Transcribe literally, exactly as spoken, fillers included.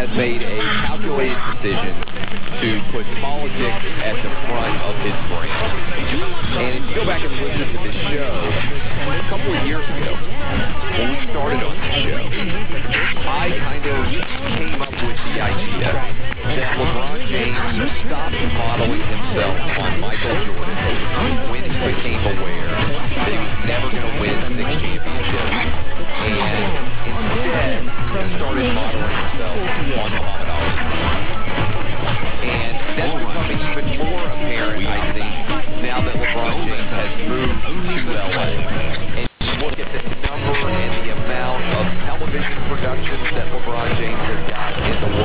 has made a calculated decision to put politics at the front of his brand. And if you go back and listen to this show, a couple of years ago, when we started on this show, I kind of came up with the idea that LeBron James stopped modeling himself on Michael Jordan when he became aware that he was never going to win six championships, and instead started modeling himself on Muhammad Ali. And that's becoming even more apparent, I think, now that LeBron James has moved to L A. And you look at the number and the amount of television productions that LeBron James has got in the world.